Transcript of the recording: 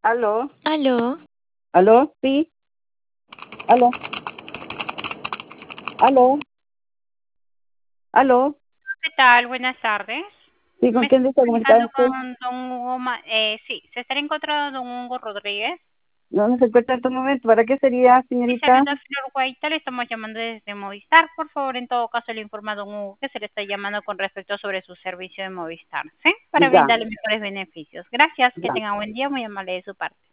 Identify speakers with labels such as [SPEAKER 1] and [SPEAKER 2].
[SPEAKER 1] Aló,
[SPEAKER 2] Aló,
[SPEAKER 1] aló, sí, aló, aló, aló,
[SPEAKER 3] ¿Qué tal? Buenas tardes.
[SPEAKER 1] sí, ¿con
[SPEAKER 3] Me
[SPEAKER 1] quién
[SPEAKER 3] estoy
[SPEAKER 1] desea comunicar
[SPEAKER 3] comunicando
[SPEAKER 1] usted?
[SPEAKER 3] con don Hugo. Sí, se estará encontrando don Hugo Rodríguez.
[SPEAKER 1] No se encuentra en estos momentos. ¿Para qué sería,
[SPEAKER 3] Y
[SPEAKER 1] señorita?
[SPEAKER 3] saluda a Flor Guaita, le estamos llamando desde Movistar. Por favor, en todo caso, le informa a don Hugo que se le está llamando con respecto sobre su servicio de Movistar, ¿sí? Para
[SPEAKER 1] Ya,
[SPEAKER 3] brindarle mejores beneficios. Gracias, que
[SPEAKER 1] ya.
[SPEAKER 3] tenga buen día, muy amable de su parte.